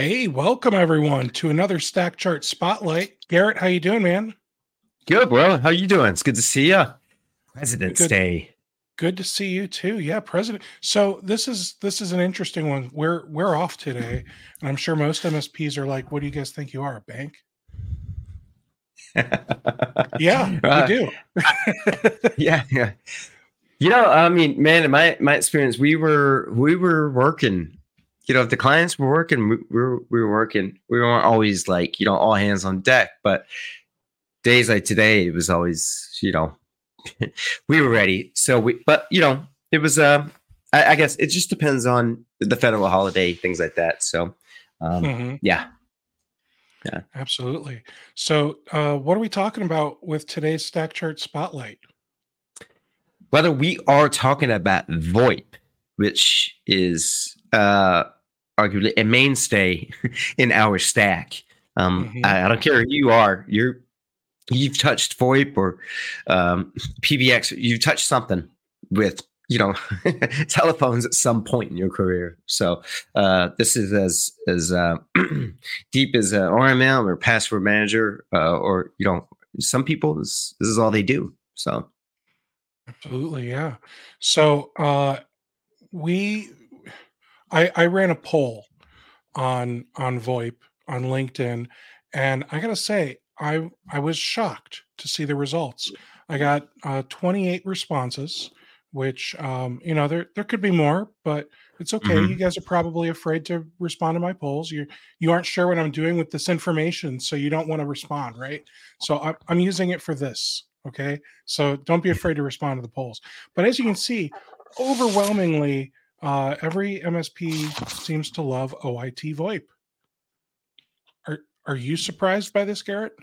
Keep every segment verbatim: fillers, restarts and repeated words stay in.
Hey, welcome everyone to another Stack Chart Spotlight. Garrett, how you doing, man? Good, bro. How you doing? It's good to see you. President's Good. Day. Good to see you too. Yeah, President. So this is this is an interesting one. We're we're off today, and I'm sure most M S Ps are like, "What do you guys think you are, a bank?" Yeah, we uh, do. yeah, yeah. You know, I mean, man, in my my experience, we were we were working. You know, if the clients were working, we, we were we were working. We weren't always like, you know, all hands on deck. But days like today, it was always, you know, we were ready. So we, but you know, it was. Uh, I, I guess it just depends on the federal holiday, things like that. So, um, hmm yeah, yeah. Absolutely. So, uh, what are we talking about with today's Stack Chart Spotlight? Whether we are talking about VoIP, which is uh, arguably a mainstay in our stack. Um, hmm I, I don't care who you are. You're you've touched VoIP or um, P B X. You've touched something with you know telephones at some point in your career. So uh, this is as as uh, deep as uh, R M M or password manager, uh, or you know, some people this, this is all they do. So. Absolutely, yeah. So, uh, we I I ran a poll on on VoIP on LinkedIn, and I gotta say, I I was shocked to see the results. I got uh, twenty-eight responses, which um, you know there there could be more, but it's okay. You Mhm. guys are probably afraid to respond to my polls. You you aren't sure what I'm doing with this information, so you don't want to respond, right? So I'm I'm using it for this. Okay, so don't be afraid to respond to the polls. But as you can see, overwhelmingly, uh, every M S P seems to love O I T VoIP. Are are you surprised by this, Garrett?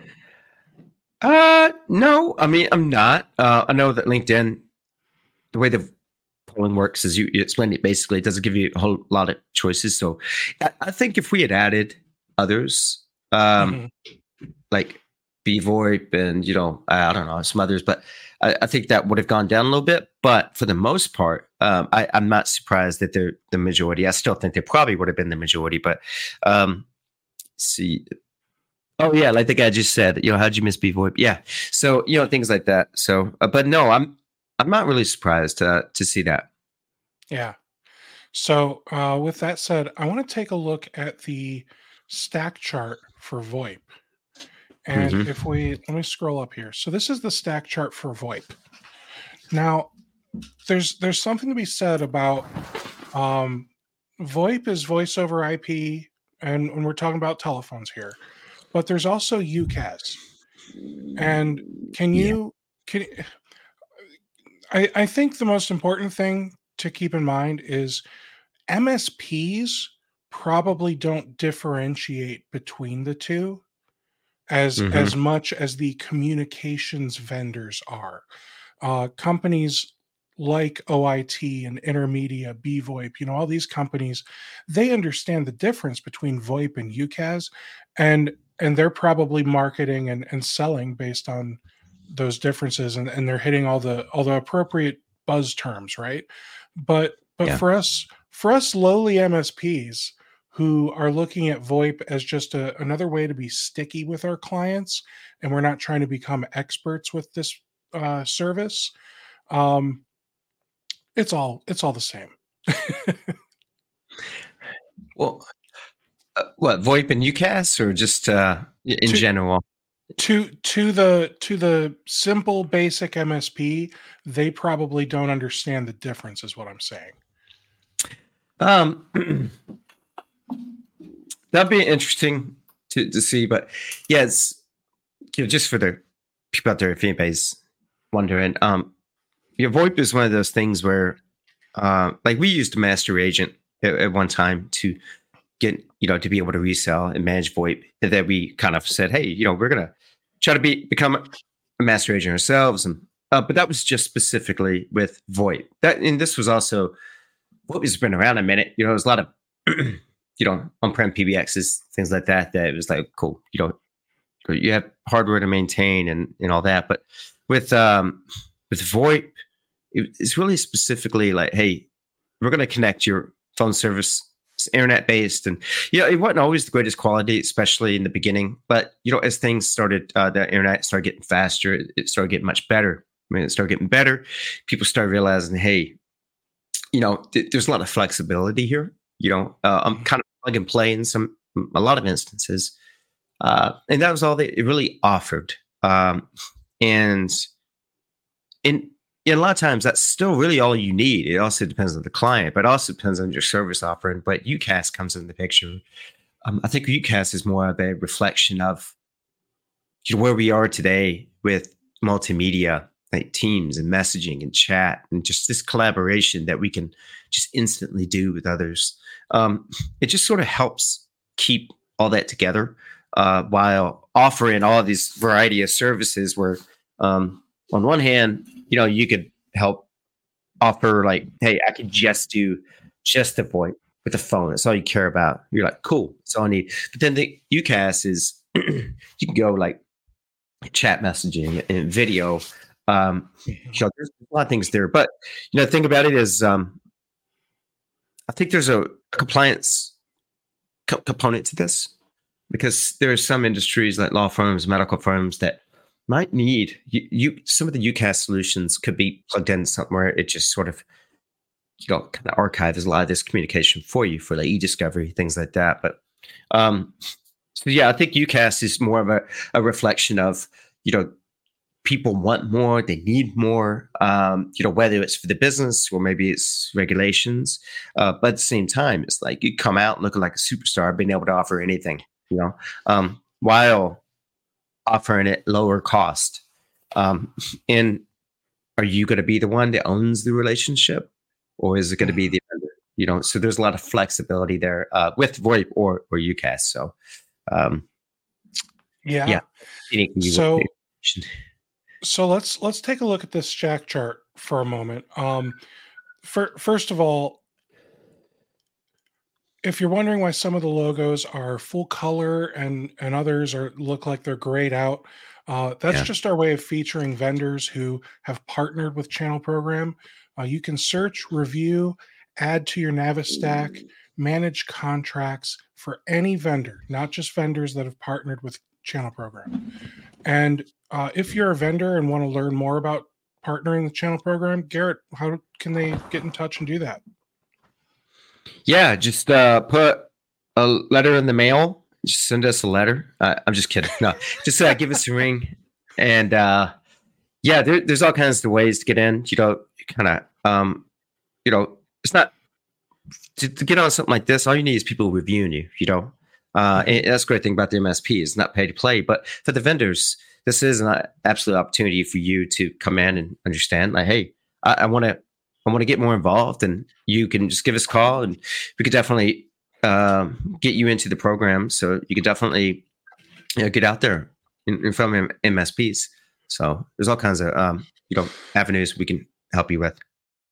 Uh, no, I mean, I'm not. Uh, I know that LinkedIn, the way the polling works is you, you explained it basically, it doesn't give you a whole lot of choices. So I, I think if we had added others, um, hmm like VoIP and, you know, I, I don't know, some others, but I, I think that would have gone down a little bit. But for the most part, um, I, I'm not surprised that they're the majority. I still think they probably would have been the majority, but um, see, oh yeah, like the guy just said, you know, how'd you miss B VoIP? Yeah, so you know things like that. So, uh, but no, I'm I'm not really surprised uh, to see that. Yeah. So uh, with that said, I want to take a look at the stack chart for VoIP. And hmm if we let me scroll up here. So this is the stack chart for VoIP. Now, there's there's something to be said about um, VoIP is voice over I P, and when we're talking about telephones here, but there's also U C A S. And can Yeah. you can I, I think the most important thing to keep in mind is M S Ps probably don't differentiate between the two as as hmm much as the communications vendors are. Uh, companies like O I T and Intermedia, BVoIP, you know, all these companies, they understand the difference between VoIP and U C A S, and and they're probably marketing and, and selling based on those differences, and, and they're hitting all the all the appropriate buzz terms, right? But but Yeah. for us for us lowly M S Ps who are looking at VoIP as just a, another way to be sticky with our clients, and we're not trying to become experts with this uh, service. Um, it's all it's all the same. Well, uh, what VoIP and U C A S or just uh, in to general? to to the to the simple basic M S P, they probably don't understand the difference, is what I'm saying. Um, that'd be interesting to, to see, but yes, you know, just for the people out there, if anybody's wondering, um, your VoIP is one of those things where, uh, like we used a master agent at, at one time to get, you know, to be able to resell and manage VoIP. And then we kind of said, hey, you know, we're gonna try to be become a master agent ourselves, and uh, but that was just specifically with VoIP. That and this was also VoIP has been around a minute. You know, there's a lot of you know on-prem P B Xs, things like that. That it was like cool. You know, you have hardware to maintain and and all that. But with um with VoIP, it, it's really specifically like, hey, we're going to connect your phone service it's internet based, and you know, it wasn't always the greatest quality, especially in the beginning. But you know, as things started, uh, the internet started getting faster. It, it started getting much better. I mean, it started getting better. People started realizing, hey, you know, th- there's a lot of flexibility here. You know, uh, I'm kind of plug and play in some a lot of instances, uh, and that was all they it really offered. Um, and in in a lot of times, that's still really all you need. It also depends on the client, but it also depends on your service offering. But UCaaS comes in the picture. Um, I think UCaaS is more of a reflection of, you know, where we are today with multimedia, like Teams and messaging and chat, and just this collaboration that we can just instantly do with others. Um, it just sort of helps keep all that together, uh, while offering all of these variety of services where, um, on one hand, you know, you could help offer like, hey, I could just do just the VoIP with the phone. That's all you care about. You're like, cool, that's all I need. But then the UCaaS is you can go like chat messaging and video. Um, you know, there's a lot of things there. But you know, the thing about it is, um, I think there's a compliance co- component to this, because there are some industries like law firms, medical firms that might need you, you some of the UCaaS solutions could be plugged in somewhere. It just sort of, you know, kind of archives a lot of this communication for you for like e-discovery, things like that. But um, so yeah, I think UCaaS is more of a, a reflection of, you know, people want more, they need more, um, you know, whether it's for the business or maybe it's regulations. Uh, but at the same time, it's like you come out looking like a superstar, being able to offer anything, you know, um, while offering it lower cost. Um, and are you going to be the one that owns the relationship, or is it going to be the vendor? You know, so there's a lot of flexibility there, uh, with VoIP or or UCaaS. So, um, Yeah. yeah. So so let's let's take a look at this stack chart for a moment. Um, for, first of all, if you're wondering why some of the logos are full color and and others are look like they're grayed out, uh, that's Yeah. just our way of featuring vendors who have partnered with Channel Program. Uh, you can search, review, add to your Navistack, manage contracts for any vendor, not just vendors that have partnered with Channel Program. And uh, if you're a vendor and want to learn more about partnering with Channel Program, Garrett, how can they get in touch and do that? Yeah, just uh, put a letter in the mail. Just send us a letter. Uh, I'm just kidding. No, just uh, give us a ring. And uh, yeah, there, there's all kinds of ways to get in. You know, kind of, um, you know, it's not to, to get on something like this. All you need is people reviewing you. You know, uh, and that's the great thing about the M S P. It's not pay to play, but for the vendors, this is an absolute opportunity for you to come in and understand. Like, hey, I want to. I want to get more involved, and you can just give us a call, and we could definitely um, get you into the program. So you could definitely, you know, get out there in, in front of M S Ps. So there's all kinds of um, you know, avenues we can help you with.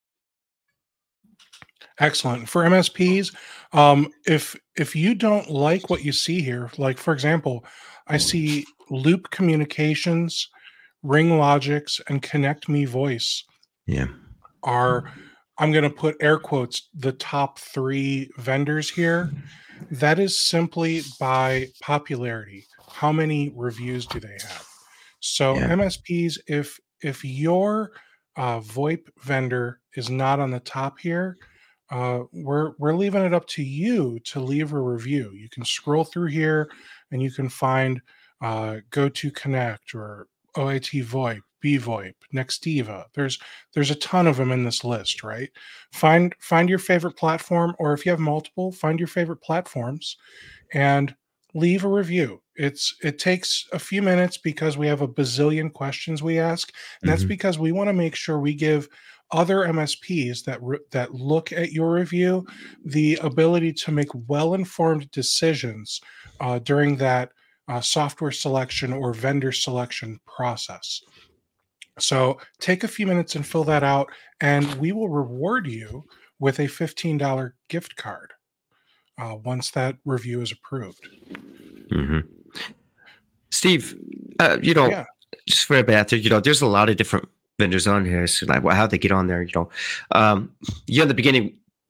Excellent. For M S Ps, um, if if you don't like what you see here, like for example, I see Loop Communications, Ring Logics, and Connect Me Voice. Yeah. Are, I'm going to put air quotes, the top three vendors here. That is simply by popularity. How many reviews do they have? So Yeah. M S Ps, if if your uh, VoIP vendor is not on the top here, uh, we're we're leaving it up to you to leave a review. You can scroll through here and you can find uh, GoToConnect or O I T VoIP, BVoIP, Nextiva. There's there's a ton of them in this list, right? Find find your favorite platform, or if you have multiple, find your favorite platforms and leave a review. It's it takes a few minutes because we have a bazillion questions we ask, and that's Mhm. because we want to make sure we give other M S Ps that re- that look at your review the ability to make well-informed decisions uh, during that uh, software selection or vendor selection process. So take a few minutes and fill that out, and we will reward you with a fifteen dollars gift card uh, once that review is approved. Mhm. Steve, uh, you know, Yeah. just for a bathroom, you know, there's a lot of different vendors on here. So like, well, how they get on there, you know, um, yeah, in the beginning,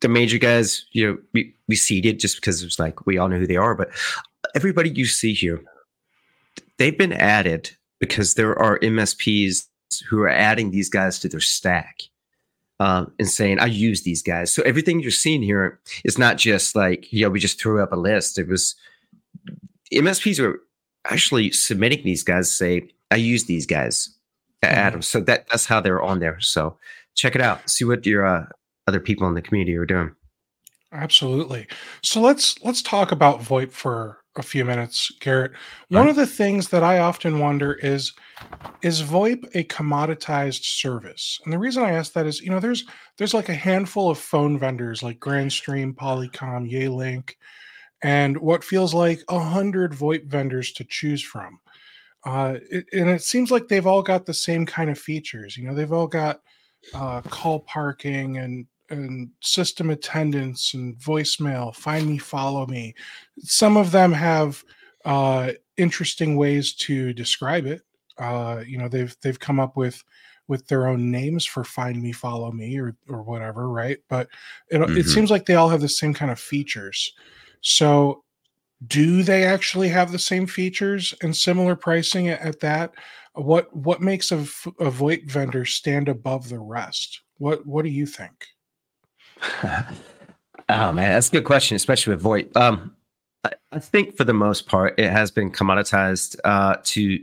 the major guys, you know, we, we seeded just because it was like we all know who they are. But everybody you see here, they've been added because there are M S Ps who are adding these guys to their stack um, and saying, I use these guys. So everything you're seeing here is not just like, you know, we just threw up a list. It was M S Ps are actually submitting these guys to say, I use these guys, mm-hmm. Adam. So that that's how they're on there. So check it out. See what your uh, other people in the community are doing. Absolutely. So let's let's talk about VoIP for a few minutes, Garrett. One right. of the things that I often wonder is, is VoIP a commoditized service? And the reason I ask that is, you know, there's there's like a handful of phone vendors like Grandstream, Polycom, Yealink, and what feels like a hundred VoIP vendors to choose from. Uh, it, and it seems like they've all got the same kind of features. You know, they've all got uh, call parking and and system attendance and voicemail, find me, follow me. Some of them have uh, interesting ways to describe it. Uh, you know, they've they've come up with with their own names for find me, follow me, or or whatever, right? But it, mm-hmm. it seems like they all have the same kind of features. So do they actually have the same features and similar pricing at, at that? What what makes a, a VoIP vendor stand above the rest? What what do you think? Oh man, that's a good question, especially with VoIP. Um, I, I think for the most part, it has been commoditized uh, to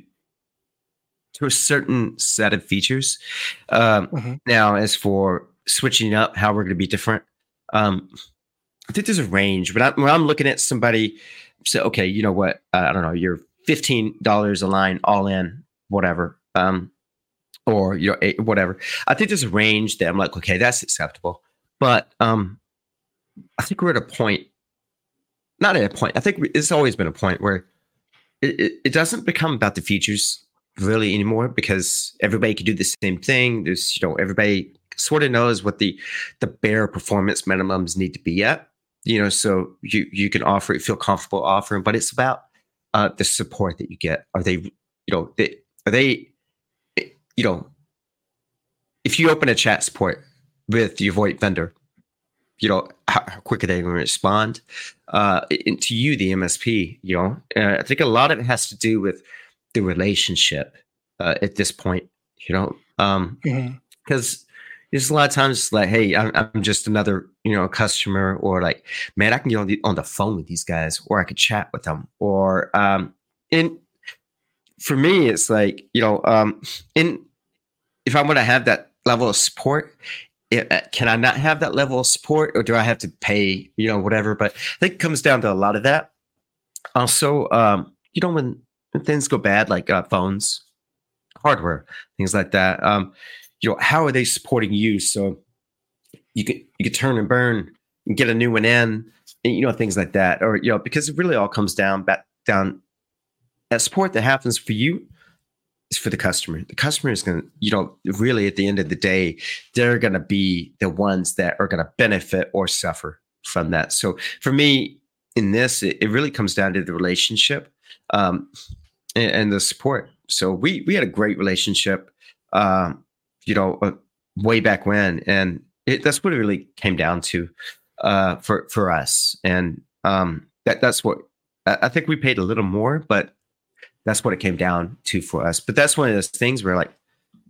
to a certain set of features. Um, mm-hmm. Now, as for switching up, how we're going to be different, um, I think there's a range. But I, when I'm looking at somebody, say, okay, you know what? Uh, I don't know, you're fifteen dollars a line, all in, whatever, um, or you know, eight, whatever. I think there's a range that I'm like, okay, that's acceptable. But um, I think we're at a point, not at a point, I think it's always been a point where it, it, it doesn't become about the features really anymore, because everybody can do the same thing. There's, you know, everybody sort of knows what the the bare performance minimums need to be at, you know, so you, you can offer it, feel comfortable offering, but it's about uh, the support that you get. Are they, you know, they, are they, you know, if you open a chat support with your VoIP vendor, you know, how, how quick are they going to respond uh, to you, the M S P, you know? Uh, I think a lot of it has to do with the relationship uh, at this point, you know? Um, mm-hmm. Because there's a lot of times like, hey, I'm, I'm just another, you know, customer, or like, man, I can get on the, on the phone with these guys, or I could chat with them. Or, um, and for me, it's like, you know, um, in, if I want to have that level of support, It, can I not have that level of support, or do I have to pay, you know, whatever? But I think it comes down to a lot of that. Also, um, you know, when, when things go bad, like uh, phones, hardware, things like that, um, you know, how are they supporting you? So you can, you can turn and burn and get a new one in, and, you know, things like that. Or, you know, because it really all comes down back down, that support that happens for you is for the customer. The customer is going to, you know, really at the end of the day, they're going to be the ones that are going to benefit or suffer from that. So for me in this, it, it really comes down to the relationship um, and, and the support. So we, we had a great relationship, um, you know, uh, way back when, and it, that's what it really came down to uh, for, for us. And um, that that's what, I think we paid a little more, but that's what it came down to for us. But that's one of those things where, like,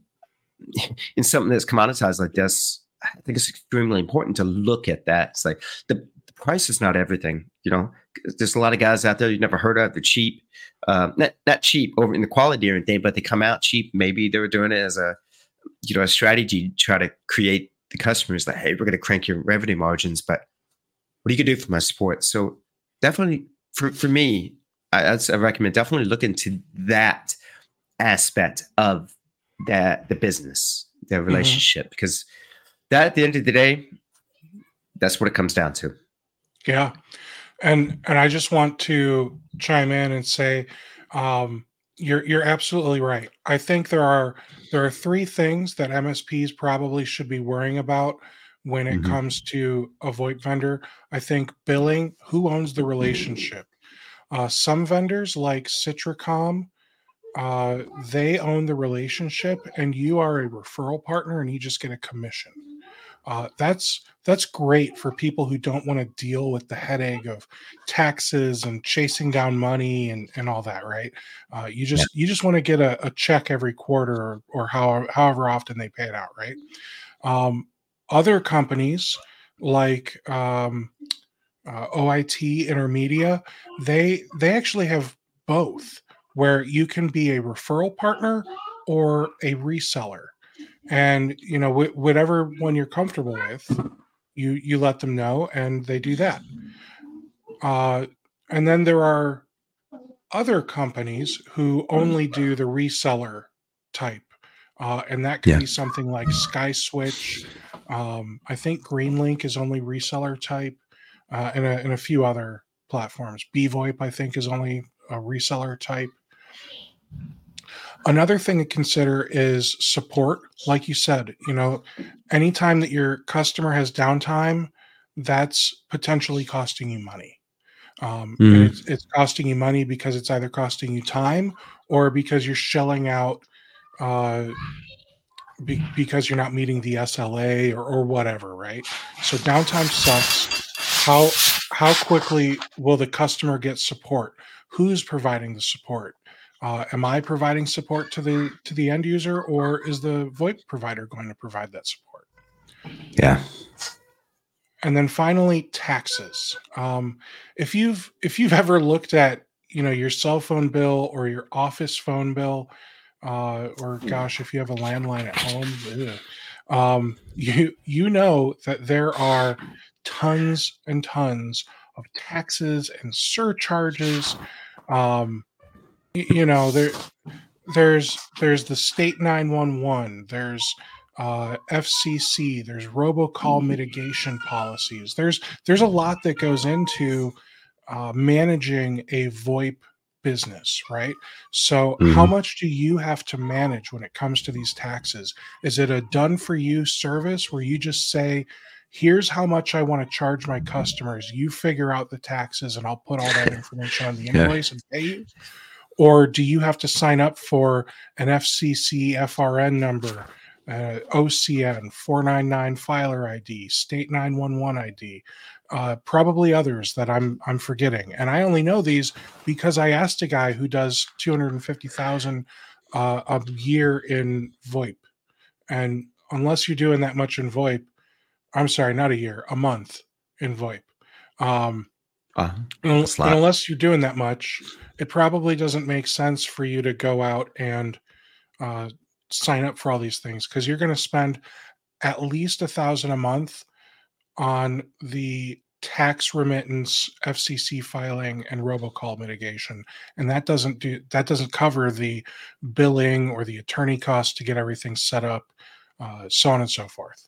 in something that's commoditized like this, I think it's extremely important to look at that. It's like the, the price is not everything. You know, there's a lot of guys out there you've never heard of. They're cheap, um, not not cheap over in the quality or anything, but they come out cheap. Maybe they were doing it as a, you know, a strategy to try to create the customers like, hey, we're going to crank your revenue margins, but what are you going to do for my support? So definitely for for me, I, I recommend definitely look into that aspect of that, the business, the relationship, mm-hmm. because that at the end of the day, that's what it comes down to. Yeah. And, and I just want to chime in and say, um, you're, you're absolutely right. I think there are, there are three things that M S Ps probably should be worrying about when it mm-hmm. comes to a VoIP vendor. I think billing, who owns the relationship? Uh, some vendors like Citricom, uh, they own the relationship, and you are a referral partner, and you just get a commission. Uh, that's that's great for people who don't want to deal with the headache of taxes and chasing down money and, and all that, right? Uh, you Yeah. just you just want to get a, a check every quarter or, or how, however often they pay it out, right? Um, Other companies like um, uh, O I T, Intermedia, they they actually have both, where you can be a referral partner or a reseller, and you know wh- whatever one you're comfortable with, you you let them know, and they do that. Uh, and then there are other companies who only do the reseller type. Uh, and that could Yeah. be something like SkySwitch. Um, I think Greenlink is only reseller type, uh, and, a, and a few other platforms. BVoIP, I think, is only a reseller type. Another thing to consider is support. Like you said, you know, anytime that your customer has downtime, that's potentially costing you money. Um, and Mhm. it's it's costing you money because it's either costing you time or because you're shelling out uh, be, because you're not meeting the S L A or, or whatever, right? So downtime sucks. How how quickly will the customer get support? Who's providing the support? Uh, am I providing support to the to the end user, or is the VoIP provider going to provide that support? Yeah. And then finally, taxes. Um, if you've if you've ever looked at, you know, your cell phone bill or your office phone bill, uh, or gosh, if you have a landline at home, ugh, um, you you know that there are tons and tons of taxes and surcharges. Um, y- you know, there there's there's the state nine one one, there's uh, F C C, there's robocall mitigation policies. There's there's a lot that goes into uh, managing a VoIP business, right? So how Mhm. much do you have to manage when it comes to these taxes? Is it a done for you service where you just say, here's how much I want to charge my customers, you figure out the taxes and I'll put all that information on the Yeah. invoice and pay you? Or do you have to sign up for an F C C F R N number, uh, O C N, four nine nine filer I D, state nine one one I D, uh, probably others that I'm I'm forgetting. And I only know these because I asked a guy who does two hundred fifty thousand uh, a year in VoIP. And unless you're doing that much in VoIP, I'm sorry, not a year, a month in VoIP. Um, Uh, and that's a and lot. unless you're doing that much, it probably doesn't make sense for you to go out and uh, sign up for all these things, because you're going to spend at least a thousand a month on the tax remittance, F C C filing, and robocall mitigation, and that doesn't do that doesn't cover the billing or the attorney costs to get everything set up, uh, so on and so forth.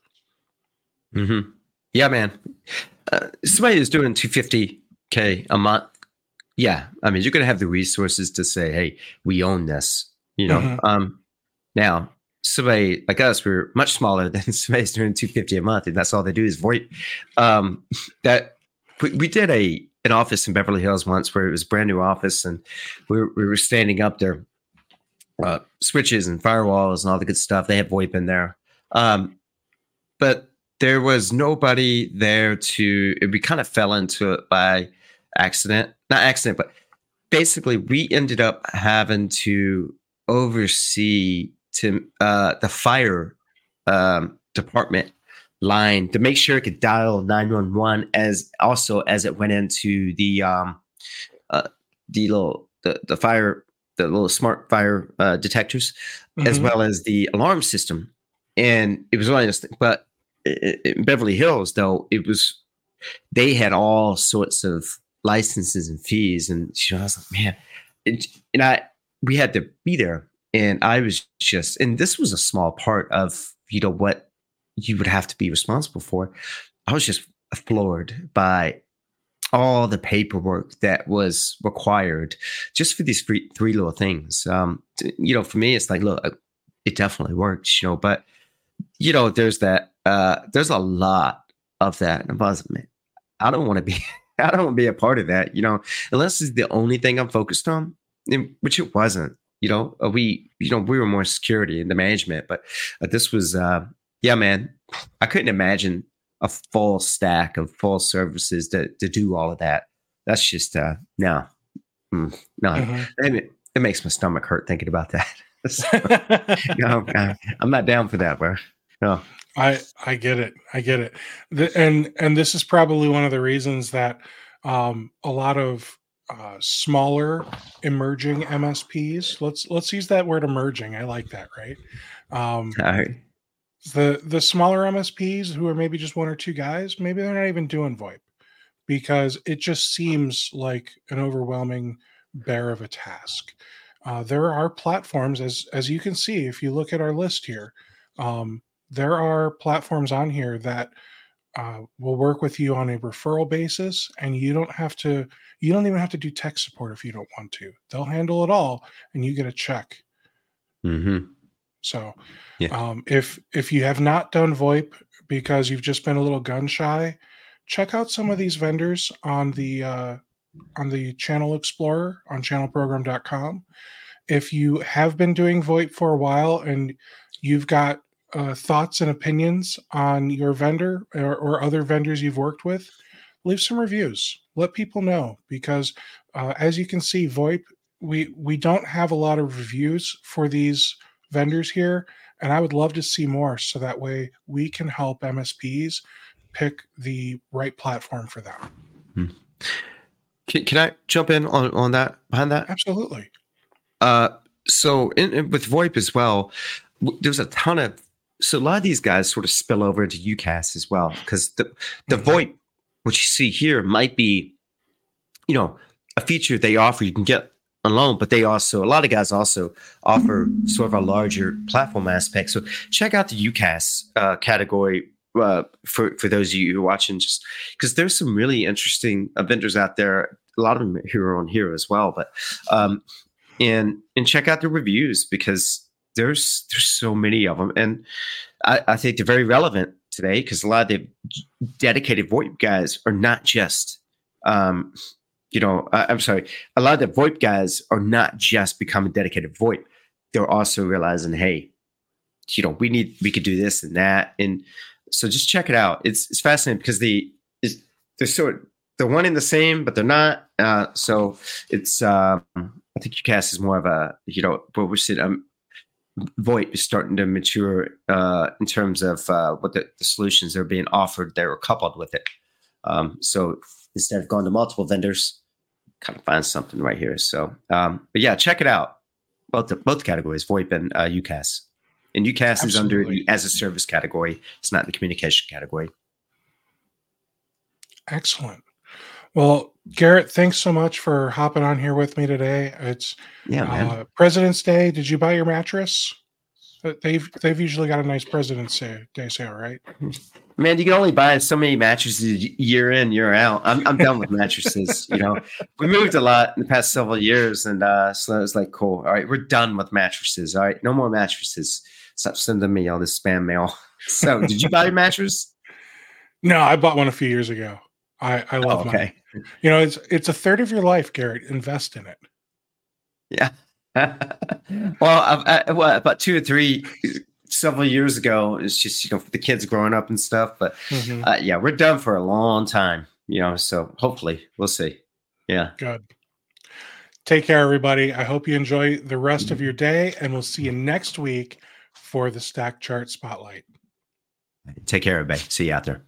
Hmm. Yeah, man. Uh, somebody who's doing two hundred fifty K a month. Yeah. I mean, you're going to have the resources to say, hey, we own this, you know? Hmm. Um, now, somebody like us, we're much smaller than somebody's doing two hundred fifty a month, and that's all they do is VoIP. Um, that we, we did a an office in Beverly Hills once where it was a brand new office, and we were, we were standing up their uh, switches and firewalls and all the good stuff. They had VoIP in there. Um, but there was nobody there to, we kind of fell into it by accident, not accident, but basically we ended up having to oversee to uh, the fire um, department line to make sure it could dial nine one one, as also as it went into the um, uh, the little the, the fire the little smart fire uh, detectors, as Hmm. well as the alarm system. And it was one of those things, but in Beverly Hills, though, it was they had all sorts of licenses and fees, and you know, I was like, man, it, and I we had to be there, and I was just, and this was a small part of you know what you would have to be responsible for. I was just floored by all the paperwork that was required just for these three, three little things. Um, t- you know, for me, it's like, look, uh, it definitely works, you know, but you know, there's that, uh, there's a lot of that. And I was like, man, I don't want to be, I don't want to be a part of that, you know, unless it's the only thing I'm focused on, and, which it wasn't, you know, uh, we, you know, we were more security in the management, but uh, this was, uh, Yeah, man. I couldn't imagine a full stack of full services to to do all of that. That's just uh no. Mm, no. Mhm. It, it makes my stomach hurt thinking about that. So, no, uh, I'm not down for that, bro. No. I I get it. I get it. The, and and this is probably one of the reasons that um, a lot of uh, smaller emerging M S Ps. Let's let's use that word emerging. I like that. Right. Um, All right. the the smaller M S Ps who are maybe just one or two guys, maybe they're not even doing VoIP because it just seems like an overwhelming bear of a task. Uh, there are platforms, as as you can see, if you look at our list here, um, there are platforms on here that uh, will work with you on a referral basis, and you don't have to. You don't even have to do tech support if you don't want to. They'll handle it all, and you get a check. Mm-hmm. So, Yeah. um, if if you have not done VoIP because you've just been a little gun shy, check out some of these vendors on the uh, on the Channel Explorer on channel program dot com. If you have been doing VoIP for a while and you've got uh, thoughts and opinions on your vendor or, or other vendors you've worked with, leave some reviews. Let people know because, uh, as you can see, VoIP we we don't have a lot of reviews for these vendors here, and I would love to see more so that way we can help M S Ps pick the right platform for them. Hmm. Can, can I jump in on, on that behind that? Absolutely. Uh, so in, in- with VoIP as well, w- there's a ton of so a lot of these guys sort of spill over into UCaaS as well because the the Mhm. VoIP, what you see here, might be you know a feature they offer you can get alone, but they also a lot of guys also offer sort of a larger platform aspect. So check out the UCaaS uh, category. Uh, for for those of you who are watching, just because there's some really interesting uh, vendors out there. A lot of them here are on here as well, but um, and and check out the reviews because there's there's so many of them, and I, I think they're very relevant today because a lot of the dedicated VoIP guys are not just, um, you know, uh, I'm sorry, a lot of the VoIP guys are not just becoming dedicated VoIP. They're also realizing, hey, you know, we need we could do this and that, and so just check it out. It's it's fascinating because the is they're sort they're one and the same, but they're not. Uh, so it's um, I think UCaaS is more of a you know, but we're seeing um, VoIP is starting to mature uh, in terms of uh, what the, the solutions that are being offered that are coupled with it. Um, so instead of going to multiple vendors, kind of find something right here. So, um, but yeah, check it out. Both the, both categories, VoIP and uh, UCaaS. And UCaaS is under Absolutely. the as a service category. It's not the communication category. Excellent. Well, Garrett, thanks so much for hopping on here with me today. It's Yeah, man. uh, President's Day. Did you buy your mattress? Uh, They've they've usually got a nice President's Day, Day sale, right? Man, you can only buy so many mattresses year in, year out. I'm I'm done with mattresses. You know, we moved a lot in the past several years, and uh, so it was like, cool. All right, we're done with mattresses. All right, no more mattresses. Stop sending me all this spam mail. So, did you buy your mattress? No, I bought one a few years ago. I I Oh, love mine. okay. You know, it's it's a third of your life, Garrett. Invest in it. Yeah. well, I, I, well, about two or three several years ago, it's just you know for the kids growing up and stuff. But Mhm. uh, yeah, we're done for a long time. You know, so hopefully we'll see. Yeah. Good. Take care, everybody. I hope you enjoy the rest of your day, and we'll see you next week for the Stack Chart Spotlight. Take care, everybody. See you out there.